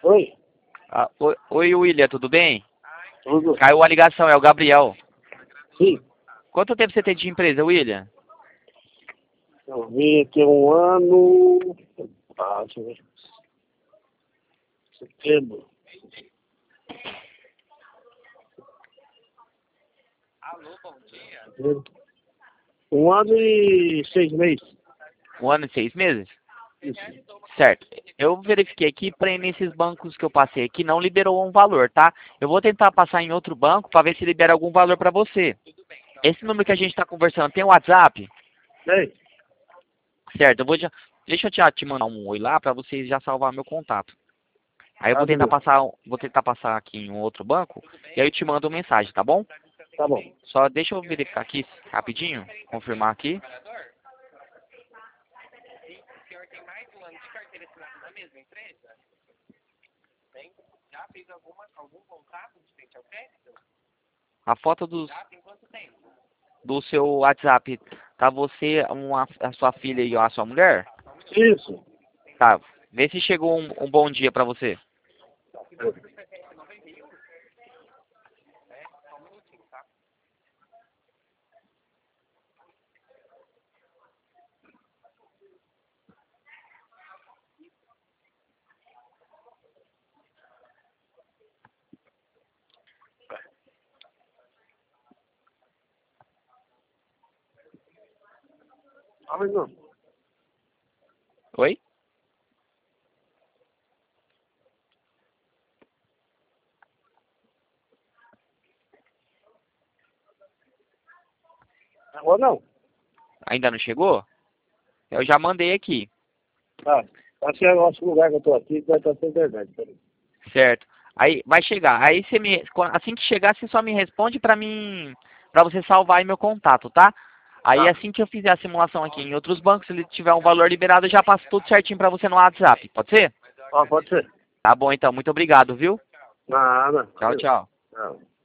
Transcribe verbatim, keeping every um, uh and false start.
Oi, Ah, oi, oi, William, tudo bem? tudo? Caiu a ligação, é o Gabriel. Sim, Quanto tempo você tem de empresa, William? eu vim aqui um ano. Ah, deixa eu ver. Setembro. Setembro. Um ano e seis meses. Um ano e seis meses? Isso. Certo. Eu verifiquei aqui, para nesses bancos que eu passei aqui, não liberou um valor, tá? Eu vou tentar passar em outro banco para ver se libera algum valor para você. Esse número que a gente está conversando tem o WhatsApp? Ei, Certo, eu vou já... Deixa eu te, te mandar um oi lá para você já salvar meu contato. Aí eu ah, vou tentar beleza. passar, vou tentar passar aqui em um outro banco e aí eu te mando uma mensagem, tá bom? Tá bom. Só deixa eu verificar aqui rapidinho, confirmar aqui. A foto do, do seu WhatsApp, tá você, uma, a sua filha e a sua mulher? Isso. Tá, vê se chegou um, um bom dia pra você. Ah, mas não. Oi? Agora não. Ainda não chegou? Eu já mandei aqui, Ah, acho que é o nosso lugar que eu tô aqui, que vai estar sem internet. Peraí. certo? Aí vai chegar. Aí você me, assim que chegar, você só me responde pra mim, pra você salvar aí meu contato, tá? Aí Tá. assim que eu fizer a simulação aqui em outros bancos, se ele tiver um valor liberado, eu já passo tudo certinho pra você no WhatsApp. Pode ser? Ah, pode ser. Tá bom então, muito obrigado, viu? Nada. Tchau, Valeu. tchau. Não.